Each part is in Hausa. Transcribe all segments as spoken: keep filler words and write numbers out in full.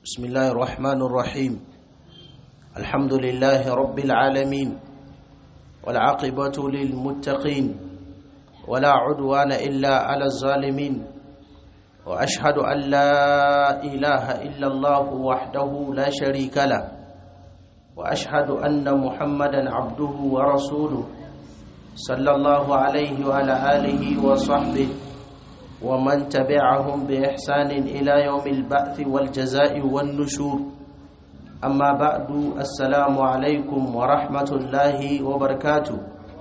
بسم الله الرحمن الرحيم الحمد لله رب العالمين والعاقبة للمتقين ولا عدوان إلا على الظالمين وأشهد أن لا إله إلا الله وحده لا شريك له وأشهد أن محمدا عبده ورسوله صلى الله عليه وعلى آله وصحبه ومن تبعهم بإحسان إلى يوم البعث والجزاء والنشور أما بعد السلام عليكم ورحمة الله وبركاته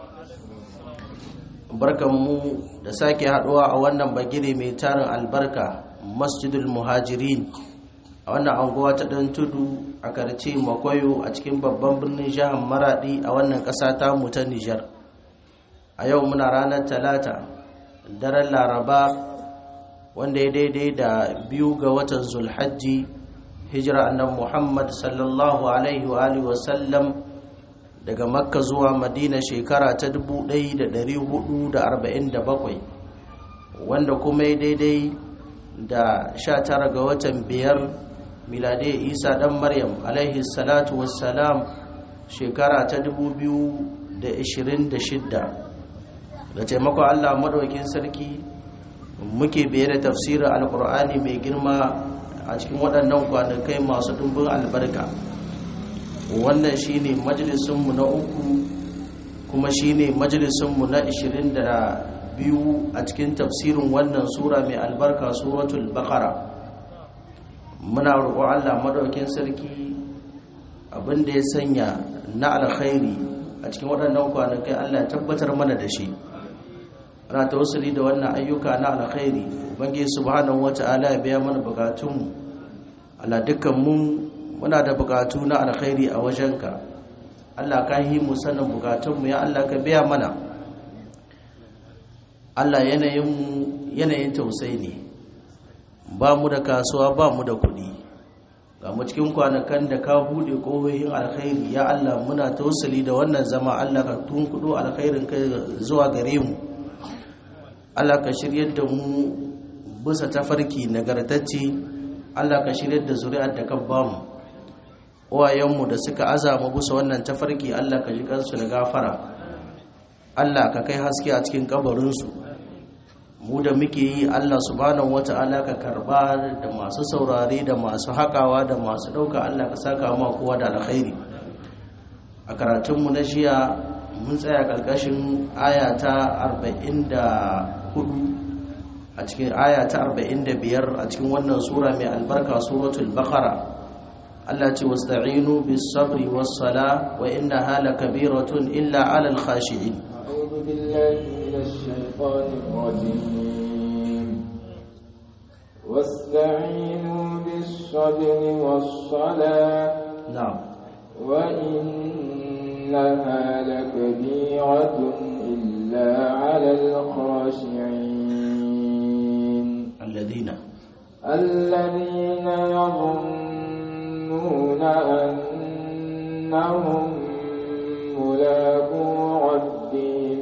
barkanmu da sake haduwa a wannan bagire mai tarin albarka Masjidul Muhajirin a wannan anguwa ta dan tudu a karce Makoyo a cikin babban birnin jihar Maradi a wannan ƙasa ta mu ta Niger. A yau muna ranar Talata daren Laraba wanda ya daidai da biyu ga watan Zulhajji hijira annabi Muhammad sallallahu alaihi wa alihi wa sallam daga Makka zuwa Madina shekara ta dubu ɗaya da ɗari hudu da arba'in da bakwai wanda kuma ya daidai da sha tara ga watan biyar miladiyya Isa dan Maryam alaihi salatu wassalam shekara ta dubu biyu da ishirin da shidda. da taimakon Allah madaukakin sarki muke biye da tafsirin alkur'ani mai girma a cikin waɗannan kwanakai masu ɗumbin albarka. Wannan shine majalisunmu na uku kuma shine majalisunmu na ishirin da biyu a cikin tafsirin wannan sura mai albarka suratul baqara. Muna roƙon Allah madaukakin sarki abinda ya sanya na alkhairi a cikin waɗannan kwanakai Allah ya tabbatar mana da shi. Ana tawassuli da wannan ayyuka na alkhairi ubangiji subhanahu wata'ala ya biya mana bukatunmu. Allah dukkan mu muna da bukatu na alkhairi a wajenka. Allah ka yi mu sanin bukatunmu ya Allah ka biya mana. Allah yanayin mu yanayin tausayi ne. Ba mu da kasuwa ba mu da kuɗi. Ga mu cikin kwanakan da ka bude kohoyin alkhairi ya Allah muna tawassuli da wannan zama Allah ka tunkudo alkhairin kai zuwa gare mu. Allah ka shiryar da mu bisa tafarki nagartacce. Allah ka shiryar da zuri'ar da ka bamu. Uwayenmu da suka azama bisa wannan tafarki Allah ka ji kansu da gafara. Allah ka kai haske a cikin kabarinsu. Mu da muke yi Allah subhanahu wata'ala ka karba da masu saurare da masu haƙawa da masu ɗauka Allah ka saka ma kowa da alkhairi. A karatunmu na jiya mun tsaya ƙarƙashin aya ta arba'in da hudu a cikin aya ta arba'in da biyar a cikin wannan sura mai albarka suratul baqara. Allah ce wasta'inu bis sabri was sala wa innaha lakabiratun illa 'alal khashi'in. A'udhu billahi minash shaitanir rajim. Wasta'inu bis sabri was sala. Na'am. Wa innaha lakabiratun illa 'alal khashi'in. الذين الذين يظنون أنهم ملاقو ربهم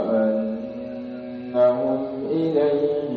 وأنهم إليه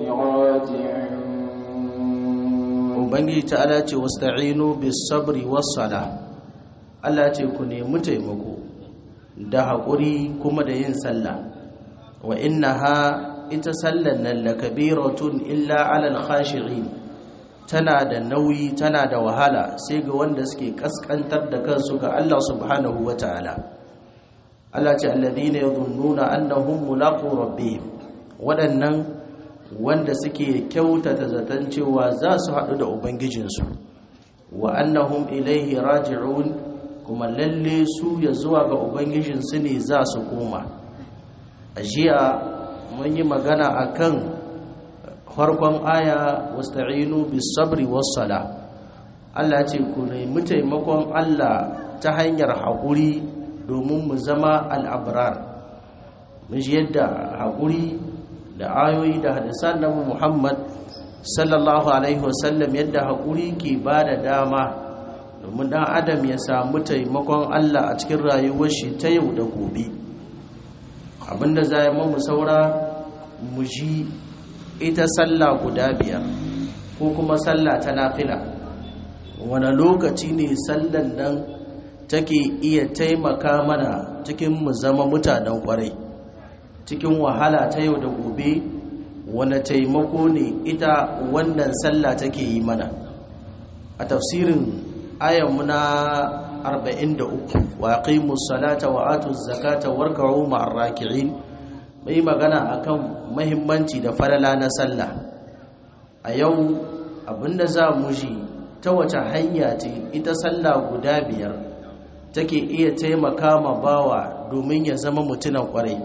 راجعون. Ubangiji ta'ala ce wasta'inu bis sabri was sala. Allah ce ku nemi taimako da haƙuri kuma da yin sallah. Wa innaha ita sallan nan lakabiratun illa 'alal khashi'in, tana da nauyi tana da wahala sai ga wanda suke kaskantar da kansu ga Allah subhanahu wataala. Allah ce alladhina yadhunnuna annahum mulaqu rabbihim, wadannan wanda suke kyautata zaton cewa za su haɗu da ubangijinsu. Wa annahum ilaihi raji'un, kuma lalle su ya zuwa ga ubangijinsu ne za su koma. Ajiya mun yi magana akan farkon aya wasta'inu bis sabri was sala. Allah ce ku nemi taimakon Allah ta hanyar haƙuri domin mu zama al'abrar. mun ji yadda haƙuri da ayoyi da hadisan Nabi Muhammad sallallahu alaihi wasallam yadda haƙuri ke ba da dama domin ɗan adam ya samu taimakon Allah a cikin rayuwar shi ta yau da gobe. Abinda za mu saura mu ji ita sallah guda biyar ko kuma sallah ta nafila wani lokaci ne sallan nan take iya taimaka mana cikin mu zama mutanen kwarai cikin wahala ta yau da gobe, wani taimako ne ita wannan sallah take yi mana. A tafsirin ayyanmu na arba'in da uku, wa aqimus salata wa atuz zakata warka'u ma'ar raki'in, mai magana akan muhimmanci da falala na sallah. A yau abinda za mu ji ta wace hanya ce ita sallah guda biyar take iya taimaka ma bawa domin ya zama mutunan kwarai.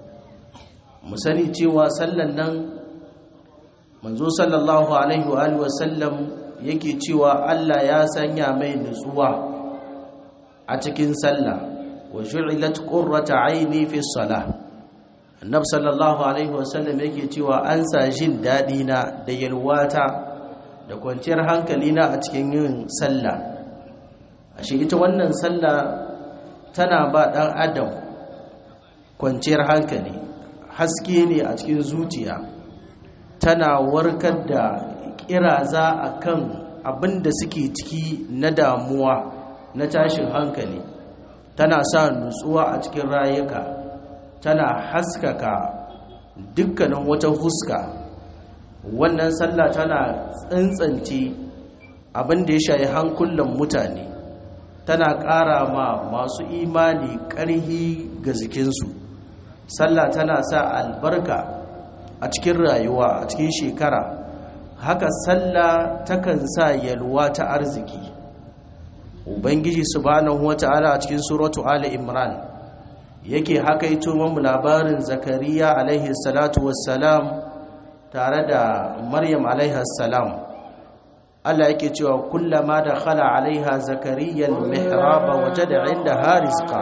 Mu sani cewa sallan nan manzo sallallahu alaihi wa alihi wa sallam yake cewa Allah ya sanya mai nutsuwa a cikin sallah, wa ju'ilat qurratu aini fi salah. Annab sallallahu alaihi wa sallam yake cewa an sa jin dadi na da yalwata da kwanciyar hankali na a cikin yin sallah. Ashe ita wannan sallah tana ba dan adam kwanciyar hankali, haske ne a cikin zuciya, tana warkar da kiraza akan abin da suke ciki na damuwa na tashin hankali, tana sa nutsuwa a cikin rayuka, tana haskaka dukkanin wata huska. Wannan sallah tana tsantsance abin da ya shayi hankulan mutane, tana ƙara ma masu imani ƙarhi ga jikinsu. Sallah tana sa albarka a cikin rayuwa, a cikin shekara. Haka sallah takan sa yalwa ta arziki. Ubangiji subhanahu wata'ala a cikin suratu Ali Imran yake hakaito mu labarin Zakariya alaihi salatu wassalam tare da Maryam alaiha salam. Allah yake cewa kullama dakhala alaiha Zakariya al-mihraba wajada 'indaha rizqa.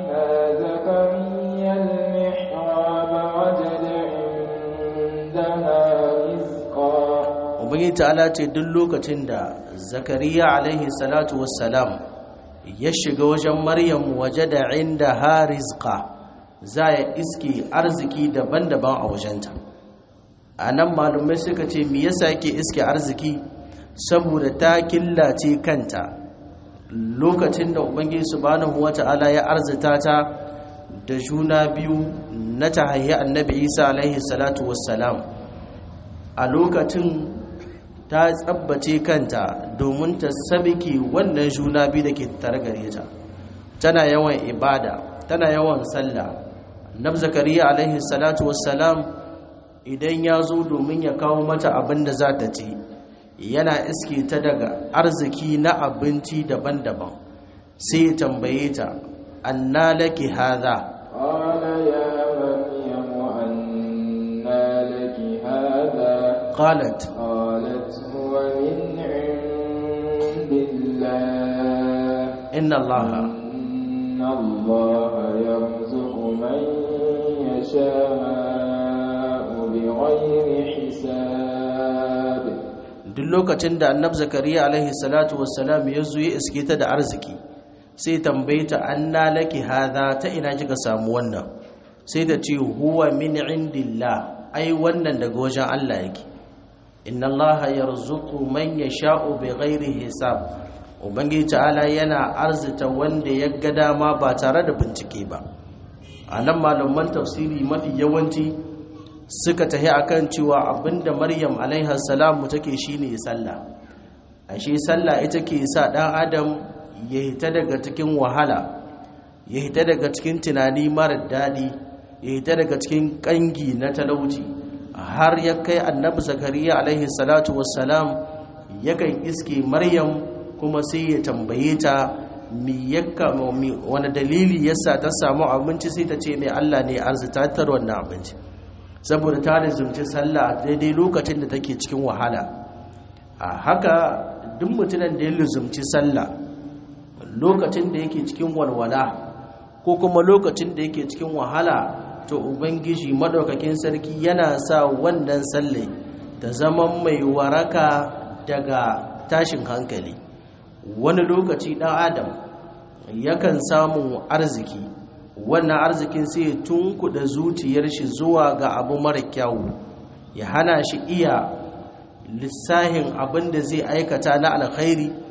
Ubangiji ta'ala ce duk lokacin da Zakariya alaihi salatu wassalam ya shiga wajen Maryam wajada 'indaha rizqa, za ya iske arziki daban-daban a wajenta. Anan malumai suka ce me yasa yake iske arziki? Saboda ta killace kanta lokacin da Ubangiji subhanahu wata'ala ya arzita ta da juna biyu na tahayya annabi Isa alaihi salatu wassalam. A lokacin ta tsabbace kanta domin ta sabiki wannan juna biyu da ke tare gare ta, tana yawan ibada, tana yawan sallah. Annabi Zakariya alaihi salatu wassalam idan ya zo domin ya kawo mata abin da za ta ci, yana iske ta daga arziki na abinci daban-daban, sai ya tambaye ta, anna laki hadha? Qala ya Maryam anna laki hadha? Qalat qalat huwa min indillah inna Allaha inna Allaha yarzuqu man yasha'u bighayri hisab. Duk lokacin da Annabi Zakariya alaihi salatu wassalam ya zo ya iske ta da arziki, sai tambaye ta anna laki hadha, ta ina kika samu wannan? Sai ta ce huwa min indillah, ai wannan daga wajen Allah yake. Inna Allaha yarzuqu man yasha'u bighairi hisab. Ubangiji ta'ala yana arzita wanda ya ga dama ba tare da bincike ba. Anan malaman tafsiri mafi yawanci suka tahi akan cewa abinda Maryam alaiha salamu take shine sallah. Ashe sallah ita ke sa dan adam ya hita daga cikin wahala, ya hita daga cikin tunani mara dadi, ya hita daga cikin kangi na talauci. Har ya kai Annabi Zakariya alaihi salatu wassalam yakan iske Maryam kuma sai ya tambaye ta mi yakka wani dalili yasa ta samu abinci, sai ta ce mai Allah ne arzita ta wannan abinci, saboda ta rizumci sallah daidai lokacin da take cikin wahala. A haka duk mutumin da ya rizumci sallah lokacin da yake cikin walwala ko kuma lokacin da yake cikin wahala, to Ubangiji madaukakin sarki yana sa wannan sallah ta zama mai waraka daga tashin hankali. Wani lokaci ɗan adam yakan samu arziki, wannan arzikin sai ya tunkuɗa zuciyar shi zuwa ga abu mara kyawu, ya hana shi iya lissahin abin da zai aikata na alkhairi,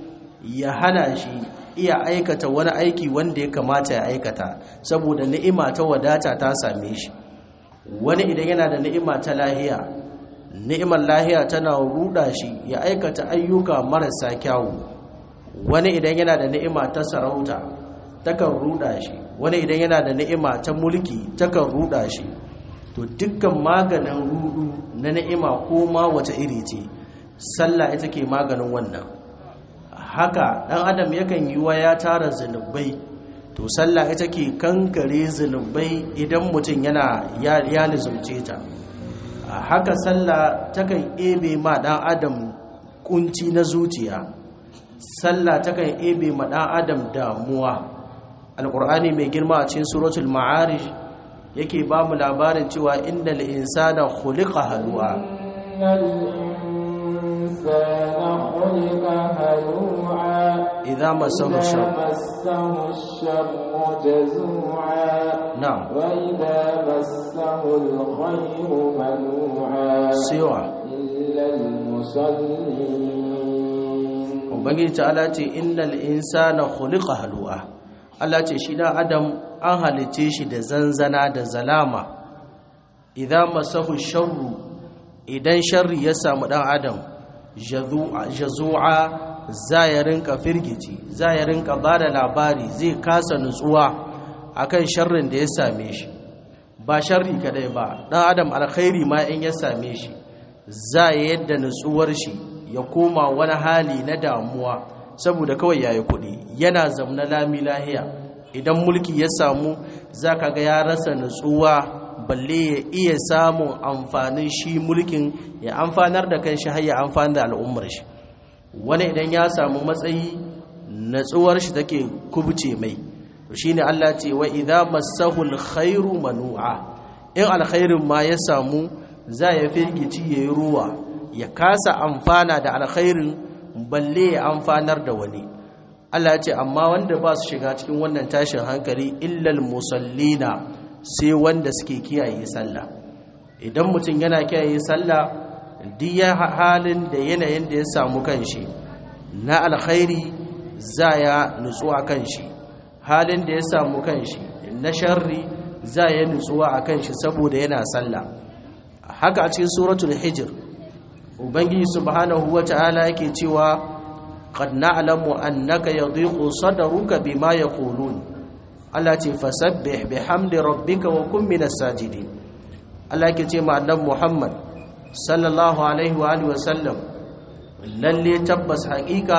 ya hana shi iya aikata wani aiki wanda ya kamata ya aikata saboda ni'ima ta wadata ta same shi. Wani idan yana da ni'ima ta lahiya, ni'imar lahiya tana ruda shi ya aikata ayyuka marasa kyawu. Wani idan yana da ni'ima ta sarauta takan ruda shi, wani idan yana da ni'ima ta mulki takan ruda shi. To dukkan maganin rudu na ni'ima ko ma wata iri ce, sallah ita ke maganin wannan. Haka dan adam yakan yi wa ya tara zunubai, to sallah ita ke kankare zunubai idan mutum yana ya, ya nizumce ta. Haka sallah takan ebe ma dan adam kunci na zuciya, sallah takan ebe ma dan adam damuwa. Alqur'ani mai girma a cikin suratul ma'arij yake ba mu labarin cewa innal insana khuliqa halu'a, innal insana khuliqa halu'a idza massahu sharru sharru jazu'a na'am wa idza massahu al-khayru manu'a siwa illa al-musallin. ubangiji ta'ala ce innal insana khuliqa halu'a. Allah ce shi dan adam an halice shi da zanzana da zalama. Idza masahu sharru, idan sharri ya samu dan adam, jazu'a za ya rinka firgici, za ya rinka bada labari, zai kasa nutsuwa akan sharrin da ya same shi. Ba sharri kadai ba, dan adam alkhairi ma in ya same shi, za ya yadda nutsuwar shi ya koma wani hali na damuwa saboda kawai yayi kuɗi, yana zamna lami lahiya. Idan mulki ya samu zaka ga ya rasa nutsuwa, balle ya iya samun amfanin shi mulkin ya amfanar da kanshi har ya amfana da al'ummar shi. Wani idan ya samu matsayi, natsuwar shi take kubce mai. To shine Allah ce wa idza massahu alkhairu manu'a, in alkhairin ma ya samu za ya firgici yayi ruwa, ya kasa amfana da alkhairin balle ya amfanar da wani. Allah ce amma wanda ba su shiga cikin wannan tashin hankali illal musallina, sai wanda suke kiyaye sallah. Idan mutum yana kiyaye sallah, duk halin da yanayin da ya samu kanshi na alkhairi za ya nutsuwa kanshi, halin da ya samu kanshi na sharri za ya nutsuwa a kanshi saboda yana sallah. Haka a cikin suratul hijr ubangiji subhanahu wata'ala yake cewa qad na'lamu annaka yadhiqu sadruka bima yaqulun. Allah ce fasabbih bihamdi rabbika wa kun minas sajidin. Allah yake ce ma annabi Muhammad sallallahu alaihi wa alihi wa sallam, lalle tabbas haƙiƙa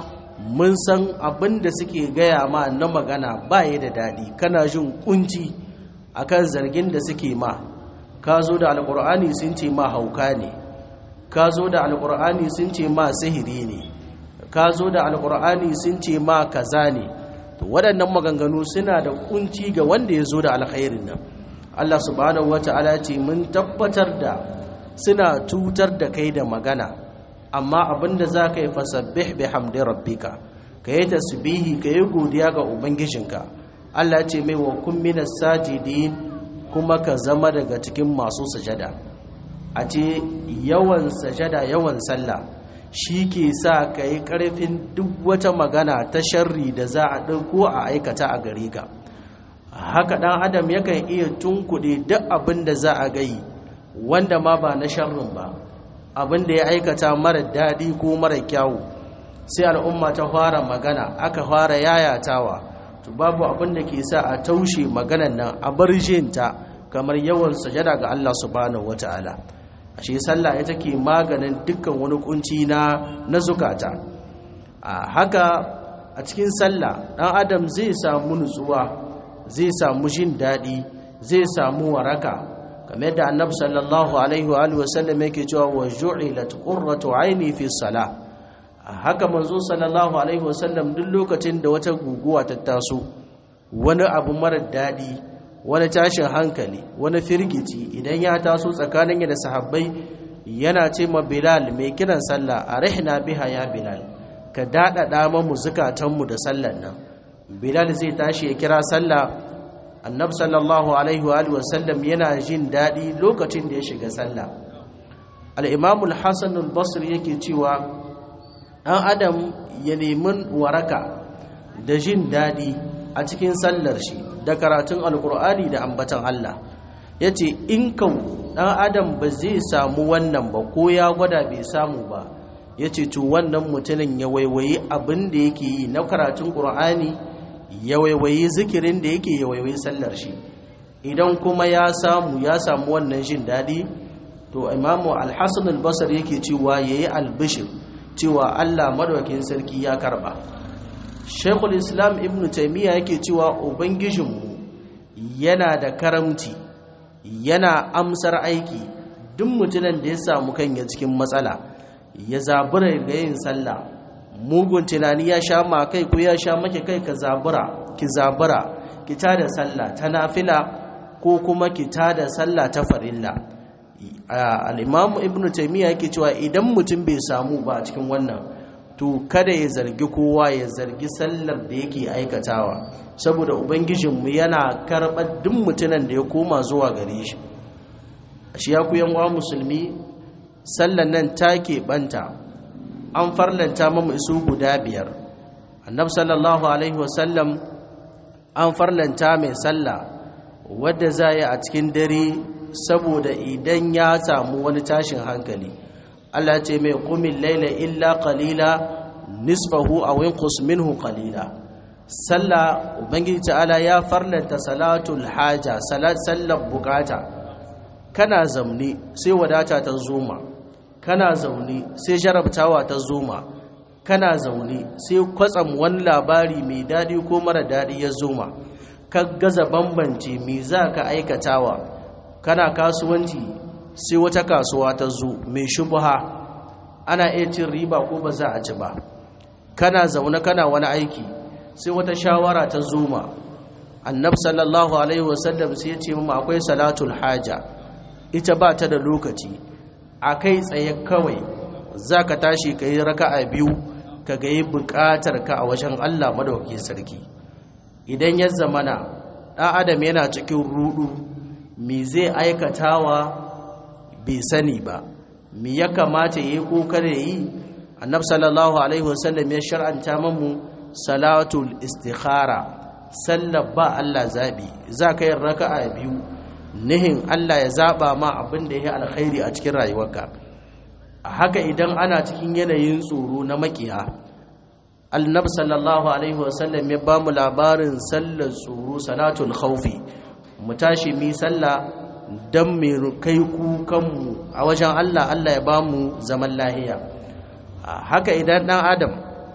mun san abinda suke gaya ma na magana baya da dadi, kana jin kunci akan zargin da suke ma. Ka zo da alqur'ani sun ce ma hauka ne, ka zo da alqur'ani sun ce ma sihiri ne, ka zo da alqur'ani sun ce ma kaza ne. To waɗannan maganganu suna da kunci ga wanda ya zo da alkhairin nan. Allah subhanahu wata'ala ce mun tabbatar da suna tutar da kai da magana, amma abinda za ka yi fasabbih bihamdi rabbika, ka yi tasbihi, ka yi godiya ga ubangijinka. Allah ce mai wa kun minas sajidin, kuma ka zama daga cikin masu sajada. A ce yawan sajada, yawan sallah shi ke sa ka yi ƙarfin duk wata magana ta sharri da za a ɗauko a aikata a gare ka. Haka ɗan adam yakan iya tunkuɗe duk abin da za a gai wanda ma ba na sharrin ba, abin da ya aikata mara daɗi ko mara kyawu, sai al'umma ta fara magana, aka fara yayatawa. To babu abin da ke sa a taushe maganan nan a bar jinta kamar yawan sajada ga Allah subhanahu wata'ala. Ashe sallah ita ke maganin dukkan wani kunci na na zukata. A haka a cikin sallah dan adam zai samu nutsuwa, zai samu jin daɗi, zai samu waraka, kamar yadda annabi sallallahu alaihi wa alihi wasallam yake cewa wa ju'ilat qurratu aini fi salah. Haka manzo sallallahu alaihi wasallam duk lokacin da wata guguwa ta taso, wani abu mara daɗi, wani tashin hankali, wani firgici idan ya taso tsakanin da sahabbai, yana ce ma Bilal mai kiran sallah, arihna biha ya Bilal, ka daɗaɗa mamu zukatanmu da sallan nan. Bilal zai tashi ya kira sallah, annabi sallallahu alaihi wa alihi wasallam yana jin daɗi lokacin da ya shiga sallah. Al-Imam al-Hasan al-Basri yake cewa ɗan adam ya nemi waraka da jin daɗi a cikin sallar shi da karatun alkur'ani da ambatan Allah. Ya ce in kan ɗan adam ba zai samu wannan ba ko ya gwada bai samu ba, ya ce to wannan mutumin ya waiwayi abin da yake yi na karatun ƙur'ani, ya waiwayi zikirin da yake, ya waiwayi sallar shi. Idan kuma ya samu ya samu wannan jin daɗi, to imamu al-Hasan al-Basri yake cewa yayi albishir cewa Allah madaukakin sarki ya karba. Sheikhul Islam Ibn Taymiyyah yake cewa ubangijinmu yana da karamci, yana amsar aiki. Duk mutumin da ya samu kanya cikin matsala ya zabura ga yin sallah, mugun tunani ya sha ma kai ko ya sha maki kai, ka zabura ki zabura ki tada sallah ta nafila ko kuma ki tada sallah ta farilla. Al-Imam Ibn Taymiyyah yake cewa idan mutum bai samu ba a cikin wannan, to kada ya zargi kowa, ya zargi sallar da yake aikatawa, saboda ubangijinmu yana karɓar duk mutumin da ya koma zuwa gare shi. Shi ya ku yan uwa musulmi, sallar nan ta keɓanta, an farlanta mamu isu guda biyar. Annabi sallallahu alaihi wasallam an farlanta mai sallah wadda za yi a cikin dare, saboda idan ya samu wani tashin hankali. Allah ce mai qumil laila illa qalila nisfahu aw inqus minhu qalila. Sallah ubangiji ta'ala ya farlanta salatul haja, salat sallar bukata. Kana zamne sai wadata ta zoma, kana zaune sai jarabtawa ta zoma, kana zaune sai kwatsam wani labari mai dadi ko mara dadi ya zoma, ka gaza bambance me za ka aikatawa. Kana kasuwanci sai wata kasuwa ta zo mai shubha, ana iya cin riba ko ba za a ci ba. Kana zaune kana wani aiki sai wata shawara ta zoma. Annabi sallallahu alaihi wasallam sai ya ce mu akwai salatul haja, ita ba ta da lokaci, akai tsaye kawai zaka tashi kai raka'a biyu ka ga yi buƙatar ka a wajen Allah madaukakin sarki. Idan ya zamana ɗan adam yana cikin rudu, me zai aikatawa bai sani ba, me ya kamata yi ko kare yi, annabi sallallahu alaihi wasallam ya shar'anta mamu salatul istikhara, sallar ba Allah zabi. Za ka yi raka'a biyu nihin Allah ya zaba ma abin da ya alkhairi a cikin rayuwarka. Haka idan ana cikin yanayin tsoro na makiya, annabi sallallahu alaihi wasallam ya ba mu labarin sallar tsoro, salatul khawfi. Mu tashi mi sallah dan mu kai kukanmu a wajen Allah, Allah ya ba mu zaman lahiya. Haka idan dan adam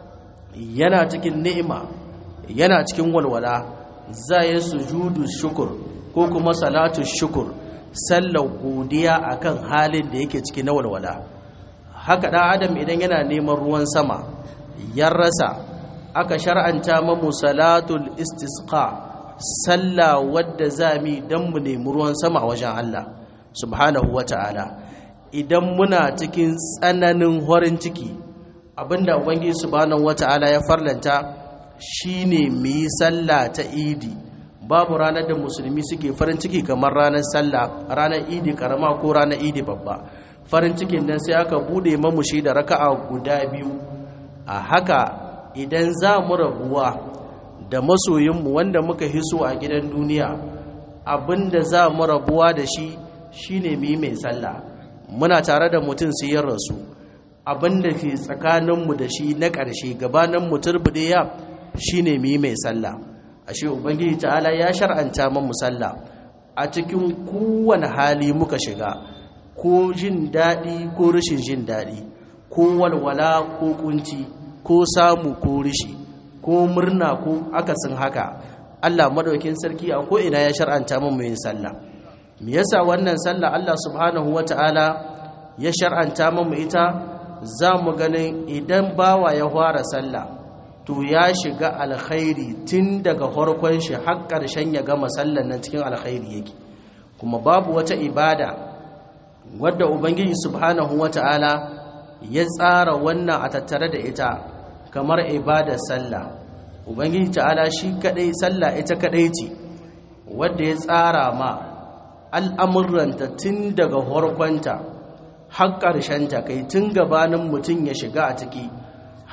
yana cikin ni'ima, yana cikin walwala, za ya sujudu shukur ko kuma salatu shukur, sallar godiya akan halin da yake ciki na walwala. Haka dan adam idan yana neman ruwan sama ya rasa, aka shar'anta mamu salatul istisqa, sallah wadda zami dan mu nemi ruwan sama a wajen Allah subhanahu wata'ala. Idan muna cikin tsananin horin ciki, abinda ubangiji subhanahu wata'ala ya farlanta shine mu yi sallah ta idi. Babu ranar da musulmi suke farin ciki kamar ranar sallah, ranar idi karama ko ranar idi babba. Farin cikin nan sai aka bude mamu shi da raka'a guda biyu. A haka idan za mu rabuwa da masoyinmu wanda muka hiso a gidan duniya, abinda za mu rabuwa da shi shine mu yi mai sallah. Muna tare da mutum sai ya rasu, abinda ke tsakaninmu da shi na ƙarshe gabanin mu turbude ya shine mu yi mai sallah. Ashe ubangiji ta'ala ya shar'anta mu sallah a cikin kowane hali muka shiga, ko jin daɗi ko rashin jin daɗi, ko walwala ko kunci, ko samu ko rishi, ko murna ko akasin haka. Allah madaukakin sarki a ko ina ya shar'anta mu yin sallah. Me yasa wannan sallah Allah subhanahu wata'ala ya shar'anta mu ita? Za mu ganin idan bawa ya fara sallah, to ya shiga alkhairi tun daga farkon shi har ƙarshen ya gama sallan nan cikin alkhairi yake. Kuma babu wata ibada wadda ubangiji subhanahu wata'ala ya tsara wannan a tattare da ita kamar ibadar sallah. Ubangiji ta'ala shi kadai, sallah ita kadai ce wadda ya tsara ma al'amuranta tun daga farkonta har ƙarshenta, kai tun gabanin mutum ya shiga a ciki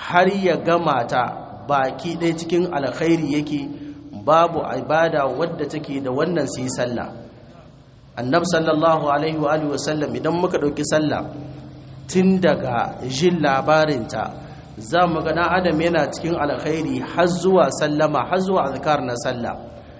har ya gama ta baki ɗaya cikin alkhairi yake, babu ibada wadda take da wannan sai sallah. Annabi sallallahu alaihi wa alihi wasallam idan muka ɗauki sallah tun daga jin labarinta za mu ga ɗan adam yana cikin alkhairi har zuwa sallama, har zuwa azkar na sallah.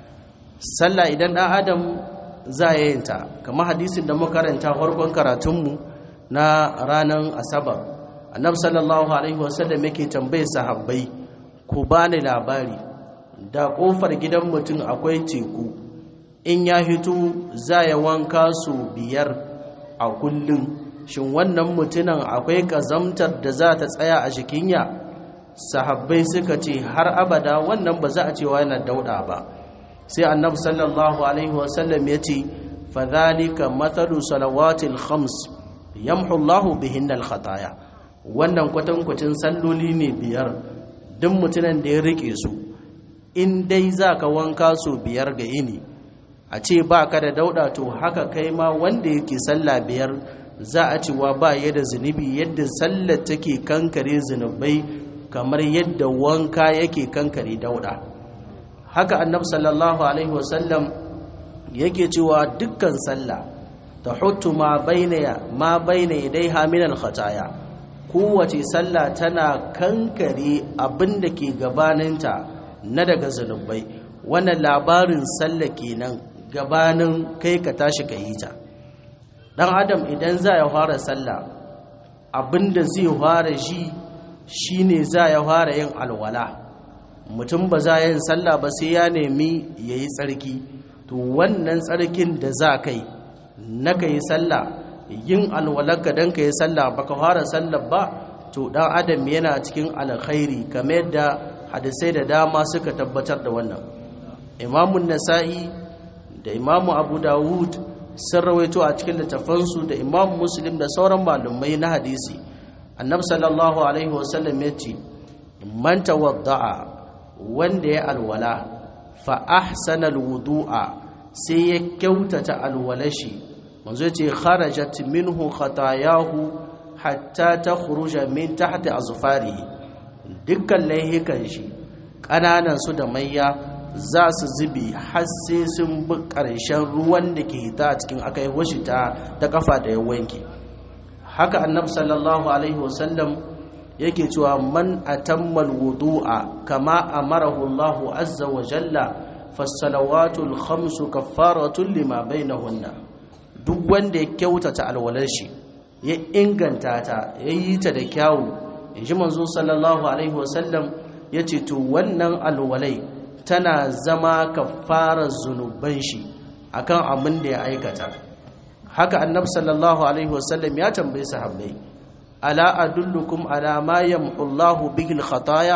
Sallah idan ɗan adam za ya yin ta, kamar hadisin da muka karanta farkon karatunmu na ranar asabar, annabi sallallahu alaihi wasallam yake tambaye sahabbai, ku bani labari da kofar gidan mutum akwai teku, in ya hito za ya wanka su biyar a kullum, shin wannan mutumin akwai kazamtar da za ta tsaya a jikinya? Sahabbai suka ce har abada wannan ba za a cewa yana dauda ba. Sai annabi sallallahu alaihi wasallam ya ce fadhalika mathalu salawatil khams yamhu Allahu bihinna al-khataya. Wannan kwatankwacin salloli ne biyar, duk mutumin da ya rike su in dai zaka wanka su biyar ga yini, a ce baka da dauda, to haka kai ma wanda yake sallah biyar za a cewa ba ya da zunubi, yadda sallar take kankare zunubai kamar yadda wanka yake kankare dauda. Haka annabi sallallahu alaihi wasallam yake cewa dukkan sallah tahuttu ma baina ma baina idaiha min al-khataya, kowace sallah tana kankare abinda ke gabaninta na daga zunubai. Wannan labarin sallah kenan gabanin kai ka tashi ka yi ta. Dan adam idan za ya fara sallah abinda zai fara shi shine za ya fara yin alwala. Mutum ba za yin sallah ba sai ya nemi yayi tsarki, to wannan tsarkin da za kai na kai sallah, yin alwalarka dan kai sallah baka fara sallah ba, to dan adam yana cikin alkhairi kamar yadda hadisai da dama suka tabbatar da wannan. Imamu Nasa'i da Imamu Abu Dawud sun rawaito a cikin littafansu da Imamu Muslim da sauran malumai na hadisi, annabi sallallahu alaihi wasallam ya ce man tawadda'a, wanda ya alwala, fa ahsana alwudu'a, sai ya kyautata alwalashi, manzo ce kharajat minhu khatayahu hatta takhruja min tahti azfarihi, dukkan laihikan shi kananan su da mayya za su zubi har sai sun bi ƙarshen ruwan da ke hita a cikin akai washi ta ta kafa da ya wanke. Haka annabi sallallahu alaihi wasallam yake cewa man atammal wudu'a kama amarahu Allah azza wa jalla fasalawatul khamsu kaffaratun lima bainahunna. Duk wanda ya kyautata alwalar shi ya inganta ta ya yi ta da kyawu, inji manzo sallallahu alaihi wasallam yace to wannan alwalai tana zama kaffarar zunuban shi akan abin da ya aikata. Haka annabi sallallahu alaihi wasallam ya tambaye sahabbai, ala adullukum ala ma yamhu Allahu bihi al-khataya,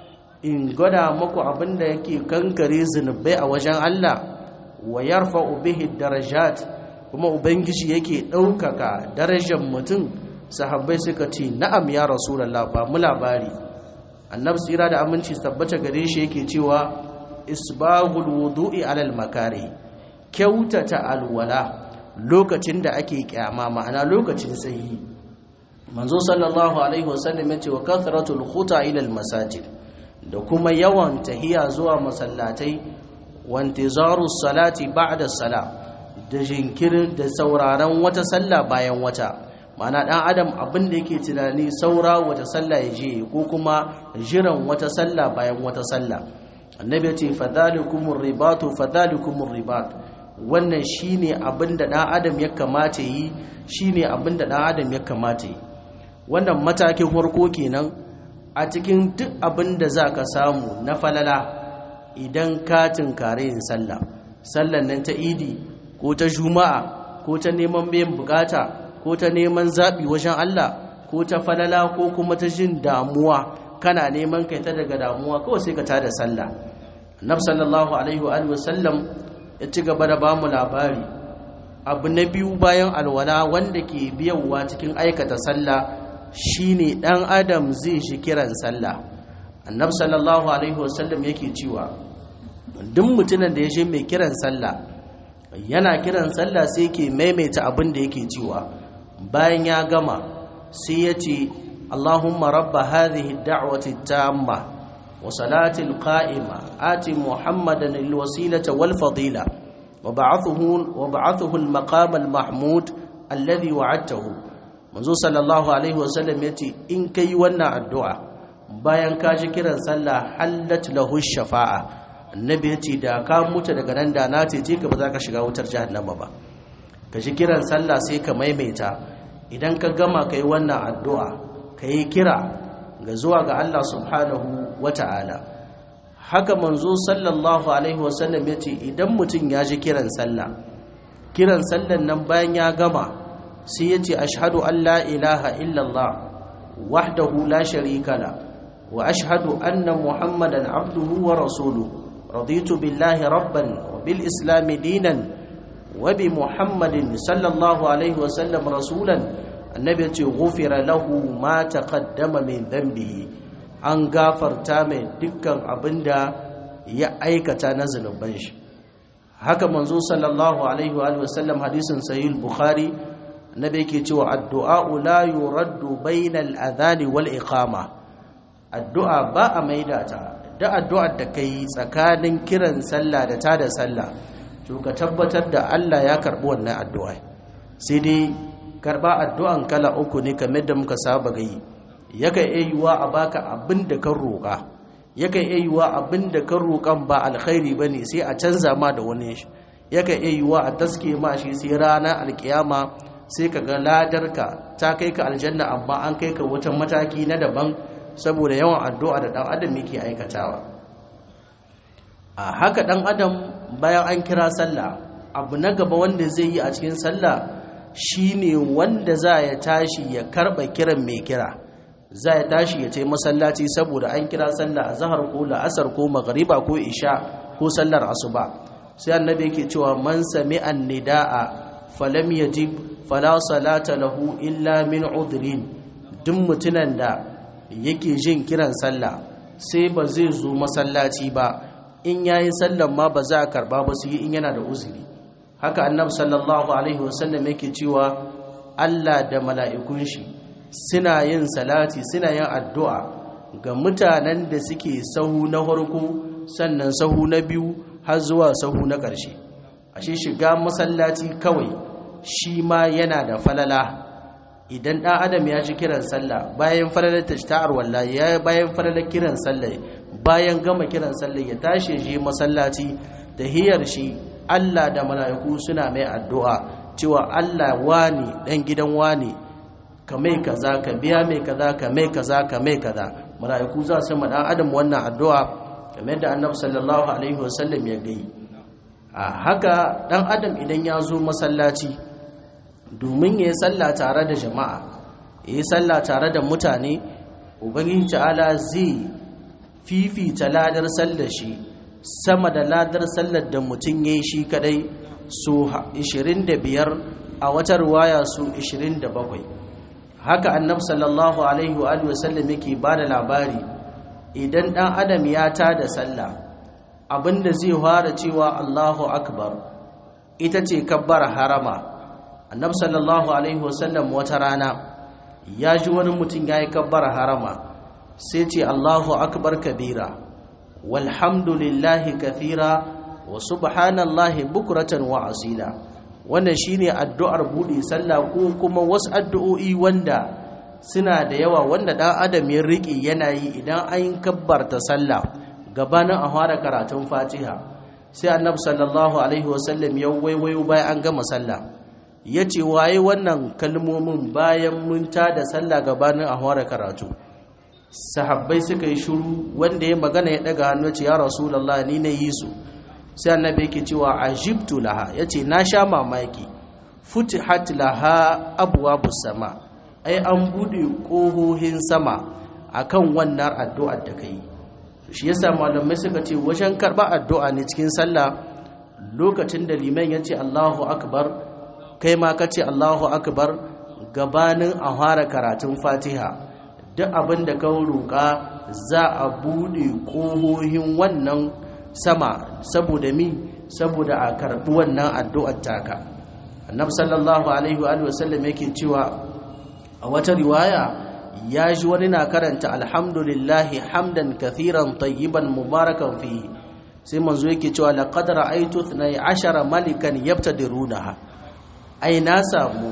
in gwada muku abinda yake kankare zunubai a wajen Allah, wa yarfa'u bihi darajat, kuma ubangiji yake daukaka darajar mutum. Sahabbai suka ce na'am ya rasulullah, ba mu labari. Annabi tsira da aminci tabbata gare shi yake cewa isbaghul wudu'i ala al-makari, kyautata alwala lokacin da ake kyama, ma'ana lokacin sanyi. Manzo sallallahu alaihi wasallam yace wa kathratul khuta ila al-masajid, da kuma yawan tahiya zuwa masallatai, wa intizaru salati ba'da salat, da jinkirin da sauraron wata sallah bayan wata. Ma'ana dan adam abin da yake tunani saura wata sallah ya je, ko kuma jiran wata sallah bayan wata sallah. Annabi yace fadhalikumur ribatu fadhalikumur ribat, wannan shine abin da dan adam ya kamata yi, shine abin da dan adam ya kamata yi. Wannan matakin farko kenan a cikin duk abin da za ka samu na falala idan ka tinkare yin sallah. Sallan nan ta idi ko ta juma'a ko ta neman biyan bukata ko ta neman zaɓi wajen Allah ko ta falala ko kuma ta jin damuwa, kana neman kai ta daga damuwa, kawai sai ka tada sallah. Annabi sallallahu alaihi wa alihi wasallam ya ci gaba da bamu labari, abu na biyu bayan alwala wanda ke biyawa cikin aikata sallah shine dan adam zai shi kiran sallah. Annabi sallallahu alaihi wasallam yake cewa duk mutumin da ya je mai kiran sallah yana kiran sallah sai yake maimaita abin da yake cewa, bayan ya gama sai ya ce Allahumma rabba hadhihi ad-da'wati at-tamma wa salati al-qa'ima ati Muhammadan al-wasilata wal fadila wa ba'athuhu wa ba'athuhu al-maqam al-mahmud alladhi wa'adtahu. manzo sallallahu alaihi wasallam yace in kai wannan addu'a bayan ka ji kiran sallah hallat lahu shafa'a. annabi yace da ka mutu daga nan da na ce ka ba za ka shiga wutar jahannama ba. ka ji kiran sallah sai ka maimaita, idan ka gama kai wannan addu'a kai kira ga zuwa ga Allah subhanahu wata'ala. haka manzo sallallahu alaihi wasallam yace idan mutum ya ji kiran sallah kiran sallan nan bayan ya gama sai yace ashhadu an la ilaha illallah wahdahu la sharika la wa ashhadu anna muhammadan abduhu wa rasuluhu raditu billahi rabban wa bil islam dinan wa bi muhammadin sallallahu alaihi wa sallam rasulan. annabi yace ghufira lahu ma taqaddama min dhanbihi, an gafarta mai dukkan abinda ya aikata na zunuban shi. haka manzo sallallahu alaihi wa sallam hadisin sahih bukhari annabi yake cewa addu'a la yuraddu bainal adhani wal iqama. addu'a ba a maida ta, da addu'ar da kai tsakanin kiran sallah da tada sallah to ka tabbatar da Allah ya karbi wannan addu'a. sai dai karba addu'an kala uku ne kamar da muka saba gayi. yakan ayyuwa a baka abin da kan roƙa, yakan ayyuwa abin da kan roƙan ba alkhairi bane sai a canza ma da wani shi, yakan ayyuwa a taske ma shi sai ranar alkiyama sai ka ga ladarka ta kai ka aljanna amma an kai ka wata mataki na daban saboda yawan addu'a da dan adam yake aikatawa. a haka dan adam bayan an kira sallah abu na gaba wanda zai yi a cikin sallah shine wanda za ya tashi ya karba kiran mai kira, za ya tashi ya tai masallaci saboda an kira sallah azhar ko la'asar ko magriba ko isha ko sallar asuba. sai annabi yake cewa man sami'a nidaa falam yajib fala salata lahu illa min udhrin. duk mutunan da yake jin kiran sallah sai ba zai zo masallaci ba, in yayi sallan ma ba za a karba ba sai in yana da uzuri. haka annabi sallallahu alaihi wasallam yake cewa Allah da mala'ikun shi suna yin salati suna yin addu'a ga mutanen da suke sahu na farko sannan sahu na biyu har zuwa sahu na ƙarshe. ashe shiga masallaci kawai shi ma yana da falala. idan ɗan adam ya ji kiran sallah bayan falalar tajta'ar wallahi ya bayan falalar kiran sallah bayan gama kiran sallah ya tashi je masallaci da hiyar shi Allah da mala'iku suna mai addu'a cewa Allah wani dan gidan wani ka mai kaza ka biya mai kaza ka mai kaza ka mai kaza. mala'iku za su ma dan adam wannan addu'a kamar da annabi sallallahu alaihi wasallam ya gai. a haka dan adam idan ya zo masallaci domin ya yi sallah tare da jama'a, ya yi sallah tare da mutane, ubangiji ta'ala zai fifita ladar sallar shi sama da ladar sallar da mutum ya yi shi kadai su ishirin da biyar, a wata ruwaya su ishirin da bakwai. haka annabi sallallahu alaihi wa sallam yake ba da labari idan dan adam ya tada sallah abinda zai fara cewa Allahu akbar ita ce kabbar harama. annabi sallallahu alaihi wa sallam wata rana ya ji wani mutum yayi kabbar harama sai ce Allahu akbar kabira walhamdulillahi kathira wa subhanallahi bukratan wa asila. wannan shine addu'ar buɗe sallah ko kuma wasu addu'o'i wanda suna da yawa wanda dan adam ya riki yana yi idan an kabbarta sallah gabanin a fara karatun Fatiha. sai annabi sallallahu alaihi wasallam ya waiwayo bayan an gama sallah yace waye wannan kalmomin bayan mun tada sallah gabanin a fara karatu. sahabbai suka yi shiru, wanda ya magana ya daga hannu ce ya rasulullah ni ne yi su. sai annabi yake cewa ajibtu laha, yace na sha mamaki. futihat laha abwabus sama, ai an bude kohohin sama akan wannan addu'ar da kai. shi yasa malamai suka ce wajen karba addu'a ne cikin sallah lokacin da liman yace Allahu akbar kai ma kace Allahu akbar gabanin a fara karatun Fatiha. duk abin da ka roƙa za a bude kohohin wannan sama saboda mi saboda a karbi wannan addu'ar taka. annabi sallallahu alaihi wa sallam yake cewa a wata riwaya ya ji wani na karanta alhamdulillahi hamdan kathiran tayyiban mubarakan fihi sai manzo yake cewa laqad ra'aytu ithnay ashara malikan yabtadirunaha ai na samu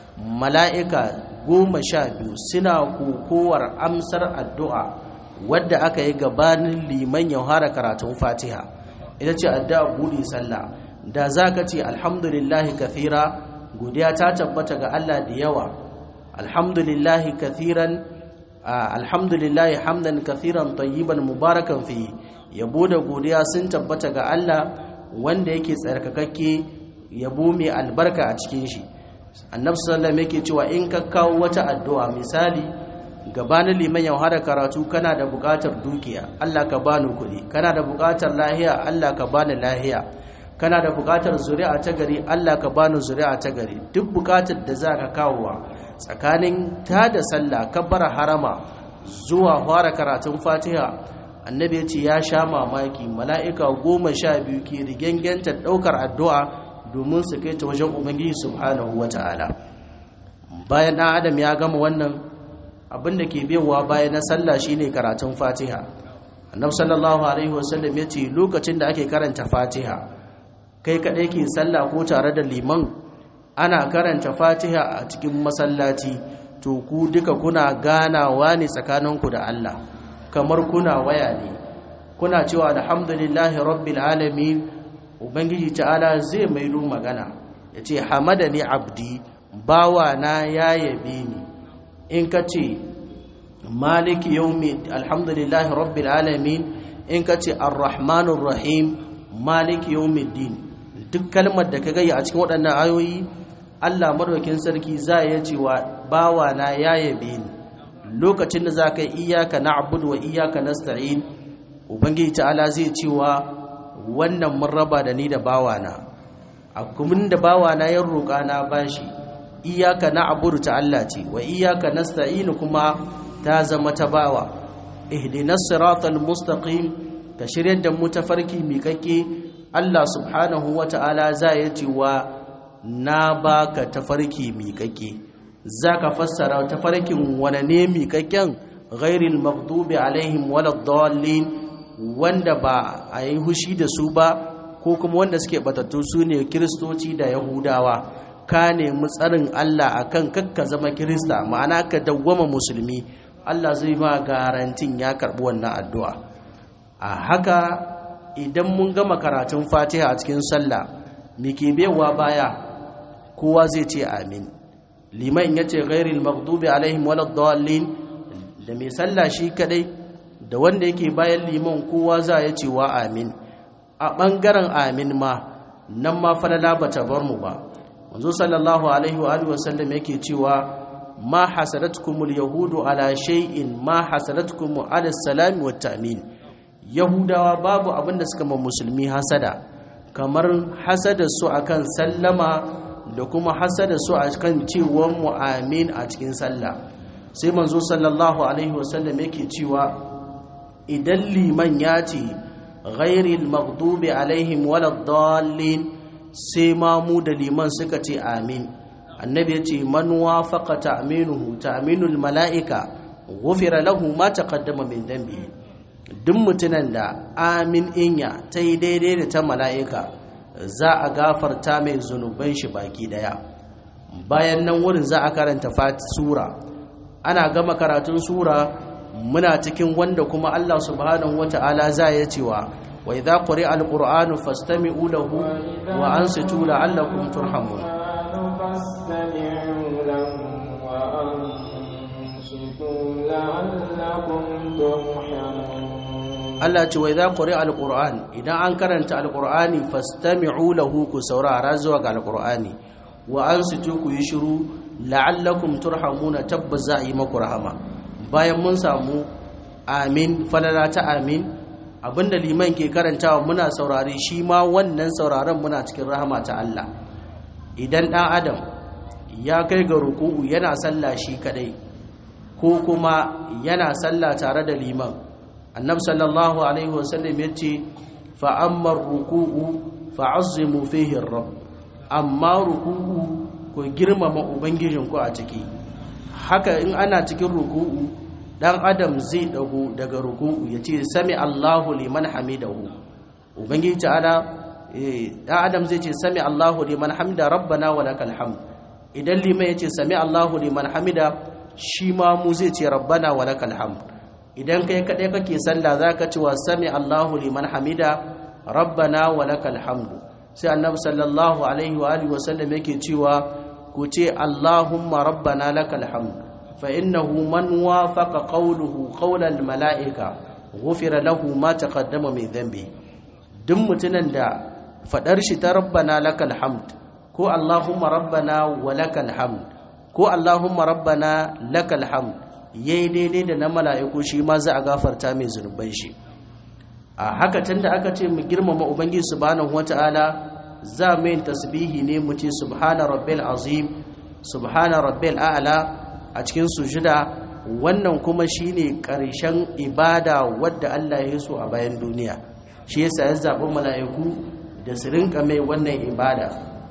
mala'ika goma sha biyu suna kokowar amsar addu'a wadda aka yi gabanin liman ya fara karatun Fatiha ita ce addu'a buɗe sallah da zaka ce alhamdulillahi kathira godiya ta tabbata ga Allah da yawa alhamdulillahi kathiran alhamdulillahi hamdan kathiran tayyiban mubarakan fi yabo da godiya sun tabbata ga Allah wanda yake tsarkakakke yabo mai albarka a cikin shi annabi sallallahu alaihi yake cewa in ka kawo wata addu'a misali gabanin liman ya fara karatu kana da buƙatar dukiya Allah ka bani kuɗi kana da buƙatar lahiya Allah ka bani lahiya kana da buƙatar zuri'a ta gari Allah ka bani zuri'a ta gari duk buƙatar da zaka kawowa tsakanin ta da sallah kabbara harama zuwa fara karatun Fatiha annabi ya ce ya sha mamaki mala'ika goma sha biyu ke rigengenta ɗaukar addu'a domin su kai ta wajen ubangiji subhanahu wata'ala bayan ɗan adam ya gama wannan abin da ke biyowa bayan na sallah shine karatun Fatiha annabi sallallahu alaihi wasallam ya ce lokacin da ake karanta Fatiha kai kadai ke sallah ko tare da liman ana karanta Fatiha a cikin masallaci to ku duka kuna ganawa ne tsakaninku da Allah kamar kuna waya ne kuna cewa alhamdulillahi rabbil alamin ubangiji ta'ala zai maido magana yace hamadani abdi bawa na ya yabe ni in kace maliki yawmi alhamdulillahi rabbil alamin in kace arrahmanur rahim maliki yawmiddin duk kalmar da ka gaya a cikin waɗannan ayoyi Allah madaukakin sarki za ya ce wa bawa na ya yabe ni lokacin da za ka yi iyaka na'budu wa iyaka nasta'in ubangiji ta'ala zai ce wa wannan mun raba da ni da bawa na akumin da bawa na ya roƙa na bashi iyaka na'budu ta Allah ce wa iyaka nasta'in kuma ta zama ta bawa ihdinas siratal mustaqim ka shiryar da mu tafarki miƙaƙe Allah subhanahu wa ta'ala za ya ce wa na baka tafarki miƙaƙe za ka fassara tafarkin wane ne miƙaƙen ghairil maghdubi alaihim waladdallin wanda ba a yi hushi da su ba ko kuma wanda suke batattu su ne kiristoci da yahudawa ka nemi tsarin Allah akan kakka zama kirista ma'ana ka dawwama musulmi Allah zai ma garantin ya karɓi wannan addu'a a haka idan mun gama karatun Fatiha a cikin sallah muke bewa baya kowa zai ce amin liman yace ghairil maghdubi alaihim waladdallin da mai sallah shi kadai da wanda yake bayan liman kowa za ya ce wa amin a bangaren amin ma nan ma falala bata bar mu ba manzo sallallahu alaihi wa alihi wasallam yake cewa ma hasadatkumul yahudu ala shay'in ma hasadatkum ala salami wat ta'min yahudawa babu abinda suka ma musulmi hasada kamar hasada su akan sallama da kuma hasada su akan cewa mu amin a cikin sallah sai manzo sallallahu alaihi wasallam yake cewa idan liman ya ce ghairil maghdubi alaihim waladdallin sai ma mu da liman suka ce amin annabi ya ce man wafaqa ta'minuhu ta'minul mala'ika ghufira lahu ma taqaddama min dhanbihi duk mutunan da amin inya ta yi daidai da ta mala'ika za a gafarta mai zunuban shi baki daya bayan nan wurin za a karanta sura ana gama karatun sura muna cikin wanda kuma Allah subhanahu wata'ala za ya cewa wa idza quri'a alqur'anu fastami'u lahu wa ansitu la'allakum turhamun Allah ce wa idza quri'a alqur'an idan an karanta alqur'ani fastami'u lahu ku saurara zuwa ga alqur'ani wa ansitu ku yi shiru la'allakum turhamuna tabbaza yi maku rahama bayan mun samu amin falala ta amin abinda liman ke karantawa muna saurare shi ma wannan sauraron muna cikin rahama ta Allah idan dan adam ya kai ga ruku'u yana sallah shi kadai ko kuma yana sallah tare da liman annabi sallallahu alaihi wasallam yace fa amma ruku'u fa'azzimu fihi ar-rabb amma ruku'u ku girmama ubangijinku a ciki haka in ana cikin ruku'u dan adam zai dago daga ruku'u yace sami Allahu liman hamidahu ubangiji ta'ala dan adam zai ce sami Allahu liman hamida rabbana walakal hamd idan liman yace sami Allahu liman hamida shi ma mu zai ce rabbana walakal hamd idan kai kadai kake sallah zaka ce wa sami Allahu liman hamida rabbana walakal hamd sai annabi sallallahu alaihi wa alihi wasallam yake cewa ku ce Allahumma rabbana lakal hamd fa innahu man wafaqa qawluhu qawlal malaika ghufira lahu ma taqaddama min dhanbi duk mutunan da fadar shi ta rabbana lakal hamd ko Allahumma rabbana walakal hamd ko Allahumma rabbana lakal hamd yayi daidai da na mala'iku shi ma za a gafarta mai zunuban shi a haka tunda aka ce mu girmama ubangiji subhanahu wataala za mu yin tasbihi ne mu ce subhana rabbil azim subhana rabbil a'la a cikin sujuda wannan kuma shine karshen ibada wadda Allah ya so a bayan duniya shi yasa ya zabi mala'iku da su rinka mai wannan ibada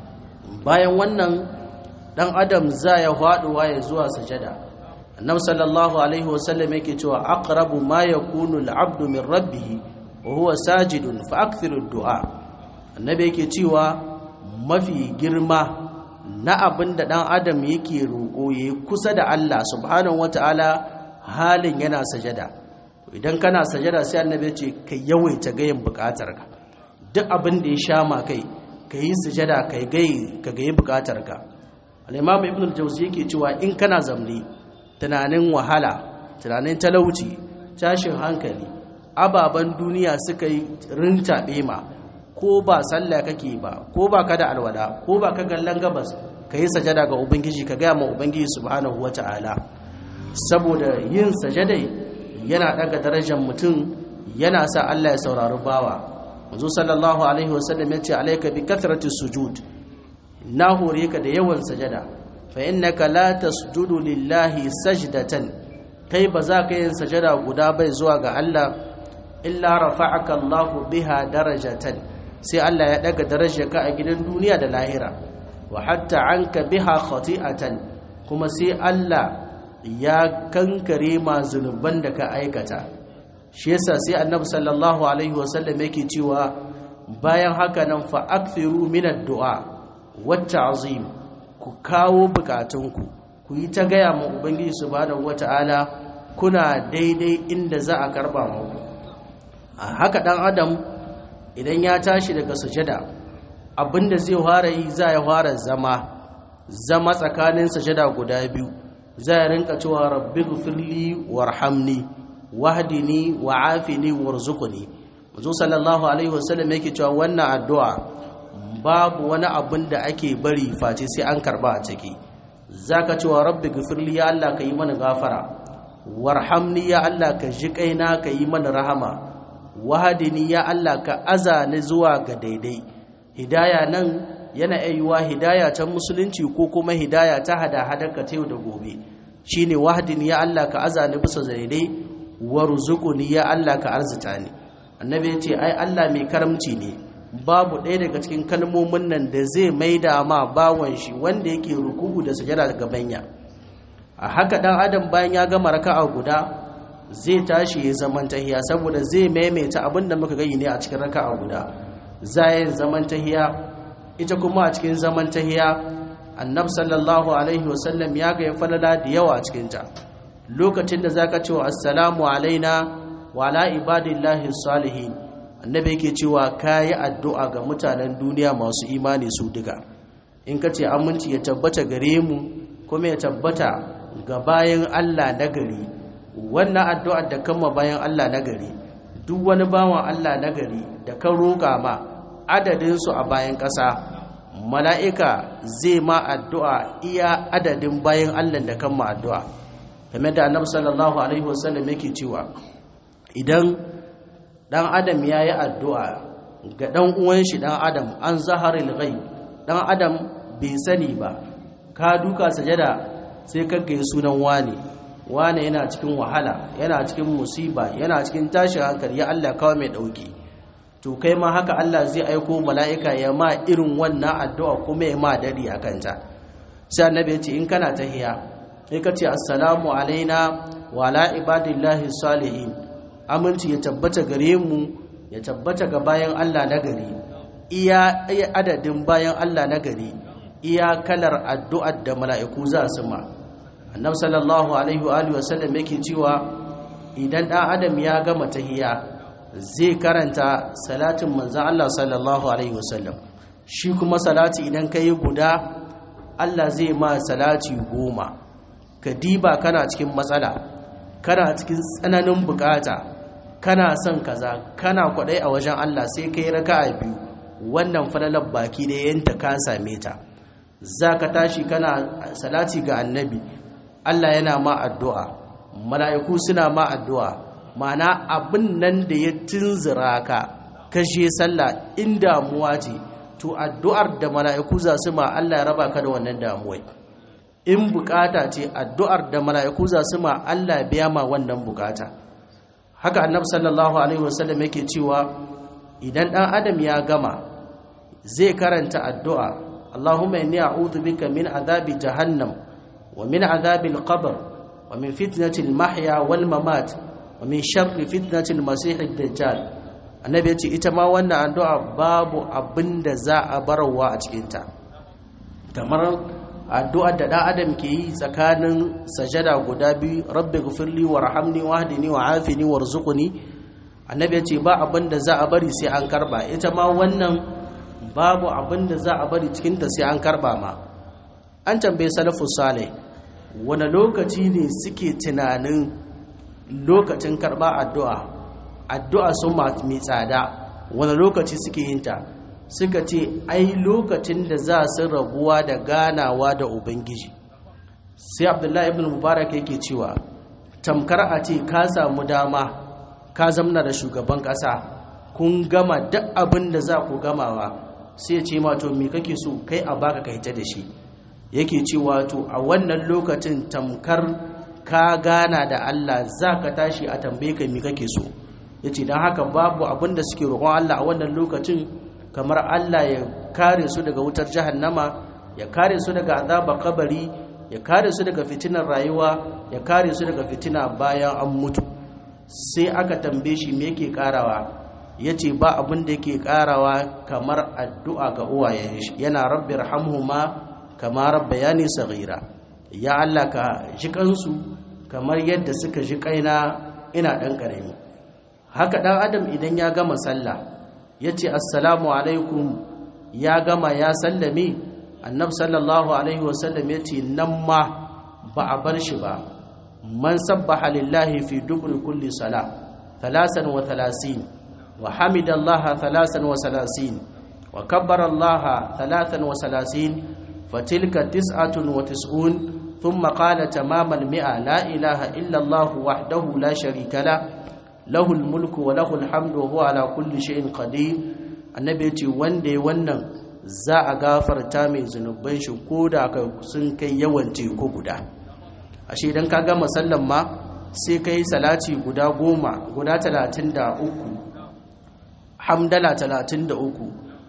bayan wannan dan adam za ya faduwa ya zuwa sujada annabi sallallahu alaihi wasallam yake cewa aqrabu ma yakunu al-'abdu min rabbih wa huwa sajidun fa akthiru ad-du'a annabi yake cewa mafi girma na abinda dan adam yake roƙo yayi kusa da Allah subhanahu wataala halin yana sajada idan kana sajada sai annabi ya ce ka yawaita gayin bukatarka duk abin da ya sha ma kai kai sujada kai gai ka gayi bukatarka al-imam ibn al-jawzi yake cewa in kana zamne tunanin wahala tunanin talauci tashin hankali ababan duniya suka yi rintabe ma ko ba sallah kake ba ko ba ka da alwala ko ba ka gallan gabas kai sajada ga ubangiji ka ga ma ubangiji subhanahu wataala saboda yin sajadai yana daga darajar mutum yana sa Allah ya saurari bawa manzo sallallahu alaihi wasallam yace alayka bi kathrati sujud na hore ka da yawan sajada fa innaka la tasjudu lillahi sajdatan kai ba za ka yin sajada guda bai zuwa ga Allah illa rafa'aka Allahu biha darajatan sai Allah ya daga darajarka a gidan duniya da lahira wa hatta anka biha khati'atan kuma sai Allah ya kankare ma zunuban da ka aikata shi yasa sai annabi sallallahu alaihi wasallam yake cewa bayan haka nan fa akthiru min ad-du'a wat ta'zim ku kawo bukatunku ku yi ta gaya ma ubangiji subhanahu wata'ala kuna daidai inda za a karba muku a haka dan adam idan ya tashi daga sujada abinda zai fara yi za ya fara zama zama tsakanin sujada guda biyu zai rinka cewa rabbighfirli warhamni wahdini wa'afini warzuqni manzo sallallahu alaihi wasallam yake cewa wannan addu'a babu wani abin da ake bari face sai an karba a ciki zaka cewa rabbighfirli ya Allah ka yi mana gafara warhamni ya Allah ka ji kaina ka yi mana rahama wahdini ya Allah ka azani zuwa ga daidai hidaya nan yana ayyuwa hidaya ta musulunci ko kuma hidaya ta hada-hadar ka ta yau da gobe shine wahdini ya Allah ka azani bisa daidai warzuquni ya Allah ka arzita ni annabi ya ce ai Allah mai karamci ne babu ɗaya daga cikin kalmomin nan da zai maida ma bawon shi wanda yake ruku'u da sujada daga banya a haka dan adam bayan ya gama raka'a guda zai tashi ya zaman tahiya saboda zai maimaita abinda muka gani ne a cikin raka'a guda zayin zaman tahiya ita kuma a cikin zaman tahiya annab sallallahu alaihi wasallam ya ga falala da yawa a cikin ta lokacin da zaka ce assalamu alaina wa ala ibadillahi salihin annabi yake cewa kayi addu'a ga mutanen duniya masu imani su duka in kace aminci ya tabbata gare mu kuma ya tabbata ga bayan Allah nagari wannan addu'ar da kama bayan Allah nagari duk wani bawan Allah nagari da ka roƙa ma adadin su a bayan ƙasa mala'ika zai ma addu'a iya adadin bayan Allah da kama addu'a kamar da annabi sallallahu alaihi wasallam yake cewa idan dan adam yayi addu'a ga dan uwan shi dan adam an zaharil ghaib dan adam bai sani ba ka duka sajada sai ka ga sunan wani wani yana cikin wahala yana cikin musiba yana cikin tashin hankali ya Allah kawai mai dauki to kai ma haka Allah zai aiko mala'ika ya ma irin wannan addu'a kuma ya ma dadi akan ta sai annabi ya ce in kana tahiya sai ka ce assalamu alaina wa ala ibadillahi salihin, aminci ya tabbata gare mu ya tabbata ga bayan Allah na gari, iya adadin bayan Allah na gari, iya kalar addu'ar da mala'iku za su ma. Annabi sallallahu alaihi wa alihi wasallam yake cewa idan ɗan adam ya gama tahiyya zai karanta salatin manzon Allah sallallahu alaihi wasallam, shi kuma salati idan kai guda Allah zai ma salati goma. Ka diba kana cikin matsala, kana cikin tsananin bukata, kana son kaza, kana kwadai a wajen Allah, sai kai raka'a biyu, wannan falalar baki da yanta ka same ta. Zaka tashi kana salati ga annabi, Allah yana ma addu'a, mala'iku suna ma addu'a, ma'ana abin nan da ya tunzura ka kashe sallah in damuwa ce, to addu'ar da mala'iku za su ma Allah ya raba ka da wannan damuwai. In bukata ce, addu'ar da mala'iku za su ma Allah ya biya ma wannan bukata. Haka annabi sallallahu alaihi wasallam yake cewa idan ɗan adam ya gama zai karanta addu'a, Allahumma inni a'udhu bika min azabi jahannam wa min azabi al-qabr wa min fitnati al-mahya wal mamat wa min sharri fitnati al-masih ad-dajjal. Annabi ya ce ita ma wannan addu'a babu abinda za a barawa a cikin ta, kamar addu'ar da ɗan adam ke yi tsakanin sajada guda biyu, rabbi ghfirli warhamni wahdini wa'afini warzuqni. Annabi ya ce ba abinda za a bari sai an karba, ita ma wannan babu abinda za a bari cikin ta sai an karba ma. An tambaye salafus salih wani lokaci ne suke tunanin lokacin karba addu'a, addu'a sun mai tsada, wani lokaci suke yin ta? Suka ce ai lokacin da za su rabuwa da ganawa da ubangiji. Sai Abdullahi ibn Mubarak yake cewa tamkar a ce ka samu dama ka zamna da shugaban kasa, kun gama duk abin da za ku gamawa, sai ce ma to me kake so kai a baka kai ta da shi. Yake cewa to a wannan lokacin tamkar ka gana da Allah, za ka tashi a tambaye ka me kake so. Yace dan haka babu abin da suke roƙon Allah a wannan lokacin kamar Allah ya kare su daga wutar jahannama, ya kare su daga azabar kabari, ya kare su daga fitinar rayuwa, ya kare su daga fitina bayan an mutu. Sai aka tambaye shi me yake karawa, yace ba abin da yake karawa kamar addu'a ga uwayen shi, yana rabbi rahamhuma kama rabbayani saghira, ya Allah ka ji kansu kamar yadda suka ji kaina ina dan karami. Haka dan adam idan ya gama sallah yace assalamu alaikum, ya gama ya sallame, annabi sallallahu alaihi wasallam yace nan ma ba a bar shi ba. Man sabbaha lillahi fi dubri kulli salah thalathan wa thalathin wa hamidallaha thalathan wa thalathin wa kabbara allaha thalathan wa thalathin fatilka tis'atun wa tis'un thumma qala tamamal mi'a la ilaha illa allah wahdahu la sharika la lahul mulku wa lahul hamdu wa huwa ala kulli shay'in qadir. Annabi yace wanda yayi wannan za a gafarta mai zunuban shi koda ka sun kai yawan teku guda. Ashe idan ka gama sallan ma sai kai salati guda goma, guda talatin da uku, hamdala talatin da uku,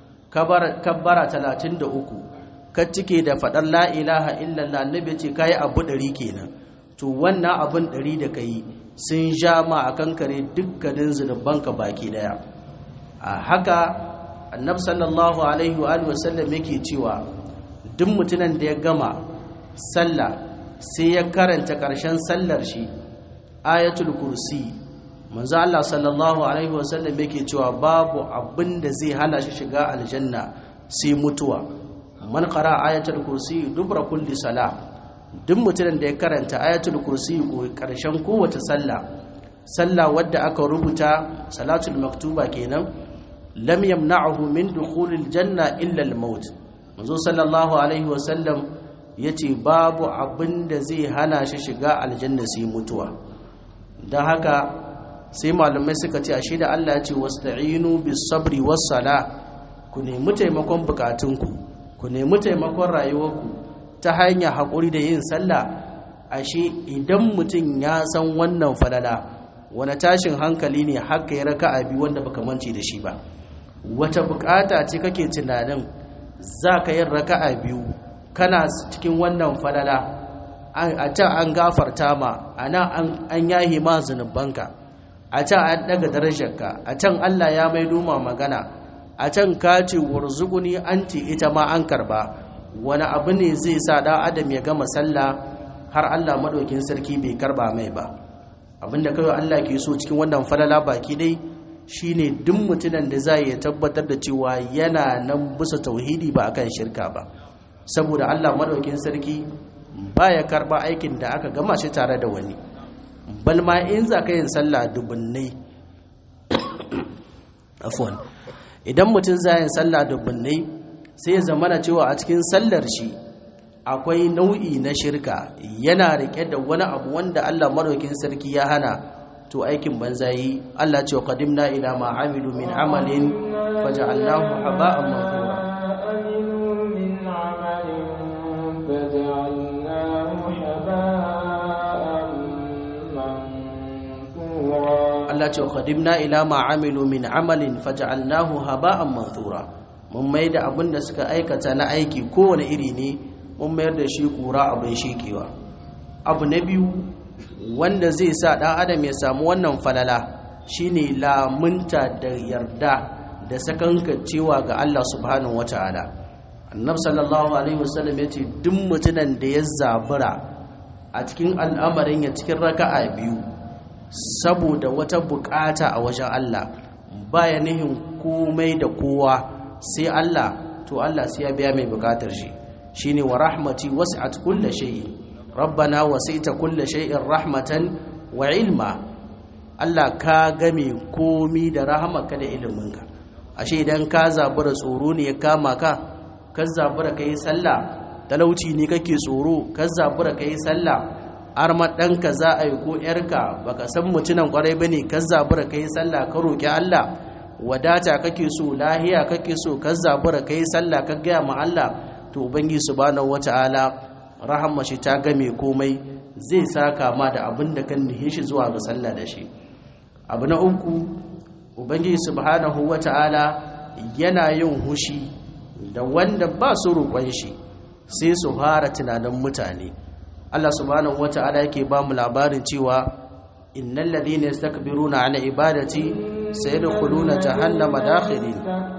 kabbara talatin da uku, ka cike da faɗar la ilaha illallah. Annabi yace kai abu ɗari kenan. To wannan abun ɗari da kai sun ja ma a kankare dukkanin zunubanka baki daya. A haka annabi sallallahu alaihi wa alihi wasallam yake cewa duk mutumin da ya gama sallah sai ya karanta karshen sallar shi ayatul kursi, manzo Allah sallallahu alaihi wasallam yake cewa babu abin da zai hana shi shiga aljanna sai mutuwa. Man qara ayatul kursi dubra kulli salah, duk mutumin da ya karanta ayatul kursi karshen kowace sallah, sallah wadda aka rubuta salatul maktuba kenan, lam yamna'uhu min dukhulil janna illa al-maut. Manzo sallallahu alaihi wasallam yace babu abinda zai hana shi shiga aljanna sai mutuwa. Dan haka sai malamai suka ce ashe da Allah ya ce wasta'inu bis sabri was sala, ku nemi taimakon bukatunku, ku nemi taimakon rayuwarku ta hanyar haƙuri da yin sallah. Ashe idan mutum ya san wannan falala, wani tashin hankali ne haka ya raka'a biyu wanda baka mance da shi ba. Wata bukata ce kake tunanin za ka yin raka'a biyu kana cikin wannan falala, a can an gafarta ma a nan an yahi ma zunubanka, a can an daga darajarka, a can Allah ya mai duma magana, a can ka ce warzuquni anti ita ma an karba. Wani abu ne zai sa dan adam ya gama sallah har Allah madaukin sarki bai karba mai ba? Abinda kawai Allah ke so cikin wannan falala baki dai shine duk mutunan da zai ya tabbatar da cewa yana nan bisa tauhidi ba akan shirka ba, saboda Allah madaukin sarki baya karba aikin da aka gama shi tare da wani. Balma in za ka yin sallah dubunnai afwan idan mutum za yin sallah dubunnai sai ya zamana cewa a cikin sallar shi akwai nau'i na shirka, yana rike da wani abu wanda Allah madaukin sarki ya hana, to aikin banza yi. Allah ce qadimna ila ma amilu min amalin faj'alnahu haba'an manthura. Allah ce qadimna ila ma amilu min amalin faj'alnahu haba'an manthura. Mun mai da abin da suka aikata na aiki kowane iri ne, mun mayar da shi kura abin shekewa. Abu na biyu wanda zai sa ɗan adam ya samu wannan falala shine lamunta da yarda da sakankancewa ga Allah subhanahu wata'ala. Annabi sallallahu alaihi wasallam ya ce duk mutunan da ya zabura a cikin al'amarin ya cikin raka'a biyu saboda wata bukata a wajen Allah, baya nihin komai da kowa sai Allah, to Allah sai ya biya mai bukatar shi. Shine wa rahmati wasi'at kulli shay'in rabbana wasi'ta kulli shay'in rahmatan wa ilma. Allah ka game komi da rahamarka da iliminka. Ashe idan ka zabura tsoro ne ya kama ka, ka zabura kai sallah, talauci ne kake tsoro, ka zabura kai sallah, arma danka za a yi ko yarka baka san mutunan kwarai bane, ka zabura kai sallah ka roki Allah, wadata kake so, lahiya kake so, ka zabura kai sallah ka gaya ma Allah, to ubangiji subhanahu wataala rahama shi ta game komai, zai saka ma da abin da kan nihe shi zuwa ga sallah da shi. Abu na uku, ubangiji subhanahu wataala yana yin hushi da wanda ba su roƙon shi sai su fara tunanin mutane. Allah subhanahu wataala yake ba mu labarin cewa innal ladina yastakbiruna an ibadati sayadkhuluna jahannama dakhirin.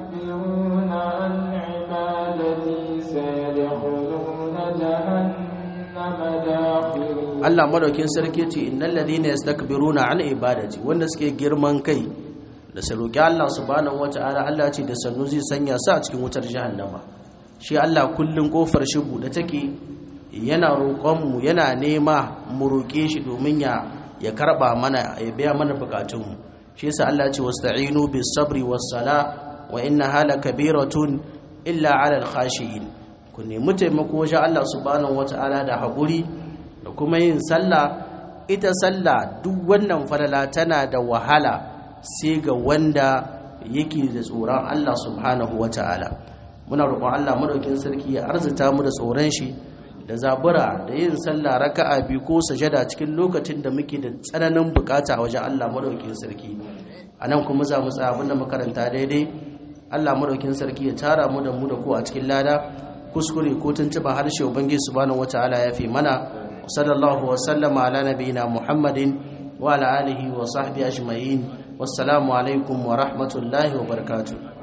Allah madaukin sarki ce innal ladina yastakbiruna an ibadati, wanda suke girman kai da su roki Allah subhanahu wataala, Allah ce da sannu zai sanya su a cikin wutar jahannama. Shi Allah kullun kofar shi buɗe take, yana roƙon mu, yana nema mu roƙe shi domin ya ya karba mana, ya biya mana bukatun mu. Shi yasa Allah ce wasta'inu bis sabri was sala wa innaha lakabiratun illa 'alal khashiyin. Ku nemi taimako wajen Allah subhanahu wataala da haƙuri da kuma yin sallah. Ita sallah duk wannan falala tana da wahala sai ga wanda yake da tsoron Allah subhanahu wataala. Muna roƙon Allah madaukin sarki ya arzuta mu da tsoron shi, da zabura da yin sallah raka'a biyu ko sajada cikin lokacin da muke da tsananin bukata a wajen Allah madaukin sarki. Anan kuma za mu tsaya abinda makaranta daidai, Allah madaukin sarki ya tara mu da mu da ku a cikin lada. Kuskure ko tuntuba harshe ubangiji subhanahu wataala ya fi mana. Sallallahu wa sallama ala nabiyina Muhammadin wa ala alihi wa sahbihi ajma'in. Wassalamu alaikum wa rahmatullahi wa barakatuh.